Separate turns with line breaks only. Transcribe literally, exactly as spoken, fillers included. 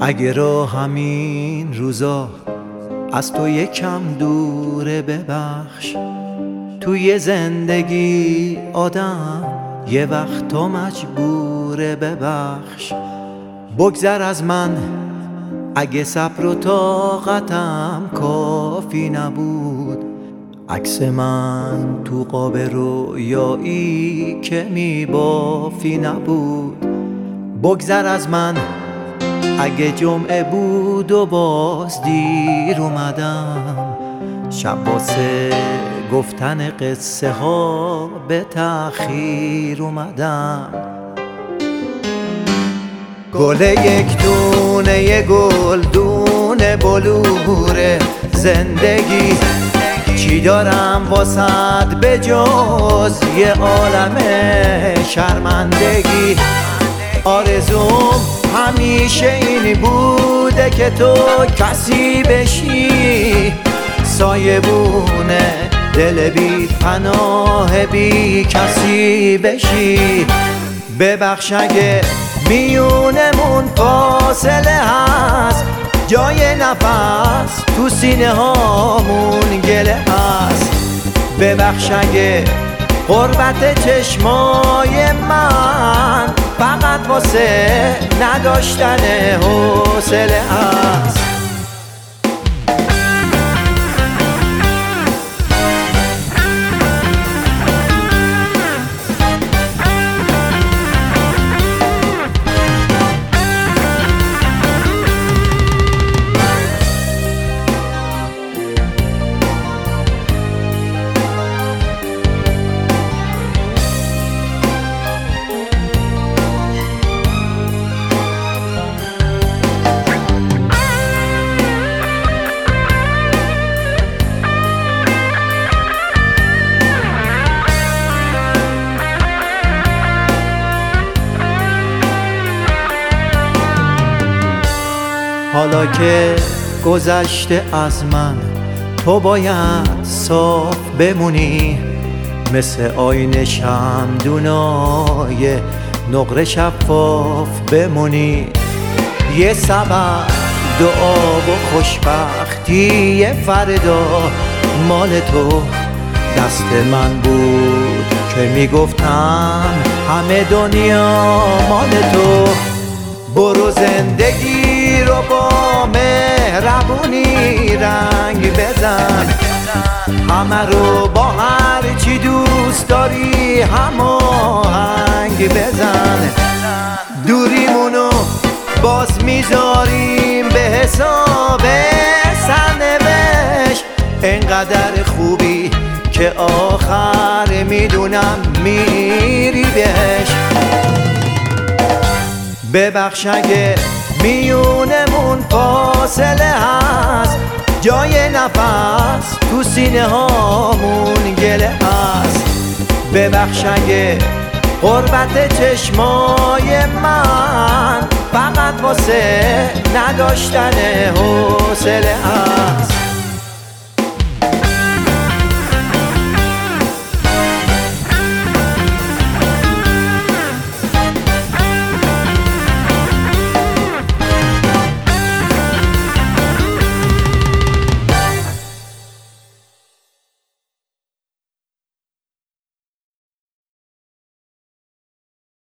اگه را همین روزا از تو یکم دوره ببخش. توی زندگی آدم یه وقت تو مجبوره ببخش. بگذر از من اگه صبر و طاقتم کافی نبود. عکس من تو قاب رویایی که میبافی نبود. بگذر از من اگه جمعه بود و باز دیر اومدم. شب واسه گفتن قصه ها به تأخیر اومدم. گل یک دونه گل دونه بلور زندگی. چی دارم واسد به جز یه عالم شرمندگی. آرزوم همیشه این بوده که تو کسی بشی. سایبونه دل بی پناه بی کسی بشی. ببخش اگه میونمون فاصله هست. جای نفس تو سینه هامون گله هست. ببخش اگه غربت چشمای من فقط واسه نداشتن حوصله هست. حالا که گذشته از من تو باید صاف بمونی. مثل آینه شمعدونای نقره شفاف بمونی. یه سبب دعا و خوشبختی یه فردا مال تو. دست من بود که میگفتم همه دنیا مال تو. برو زندگی رو با مهربونی رنگ بزن. همه رو با هر چی دوست داری هماهنگ بزن. دوریمونو باز میذاریم به حساب سرنوشت. انقدر خوبی که آخر میدونم میری بهش. ببخش اگه میونمون فاصله هست. جای نفس تو سینه هامون گله هست. ببخش اگه غربت چشمای من فقط واسه نداشتن حوصله هست.